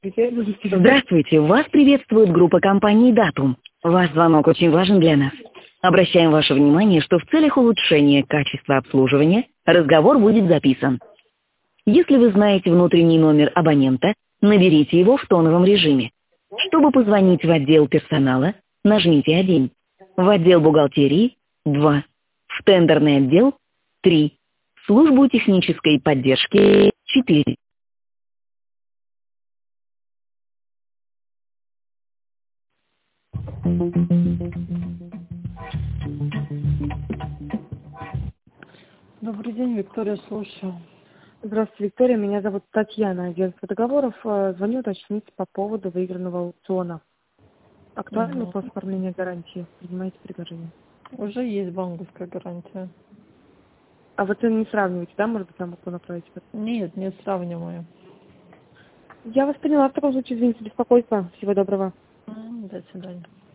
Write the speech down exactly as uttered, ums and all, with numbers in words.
Здравствуйте, вас приветствует группа компании «Датум». Ваш звонок очень важен для нас. Обращаем ваше внимание, что в целях улучшения качества обслуживания разговор будет записан. Если вы знаете внутренний номер абонента, наберите его в тоновом режиме. Чтобы позвонить в отдел персонала, нажмите один. В отдел бухгалтерии – два. В тендерный отдел – три. В службу технической поддержки – четыре. Добрый день, Виктория, слушаю. Здравствуйте, Виктория. Меня зовут Татьяна, агентство договоров. Э, Звоню уточнить по поводу выигранного аукциона. Актуальный Мгм. вопрос оформления гарантии. Принимаете предложение. Уже есть банковская гарантия. А вы цены не сравниваете, да? Может быть, нам могу направить? Нет, не сравниваю. Я вас поняла. В таком случае, извините, беспокойство. Всего доброго. М, До свидания.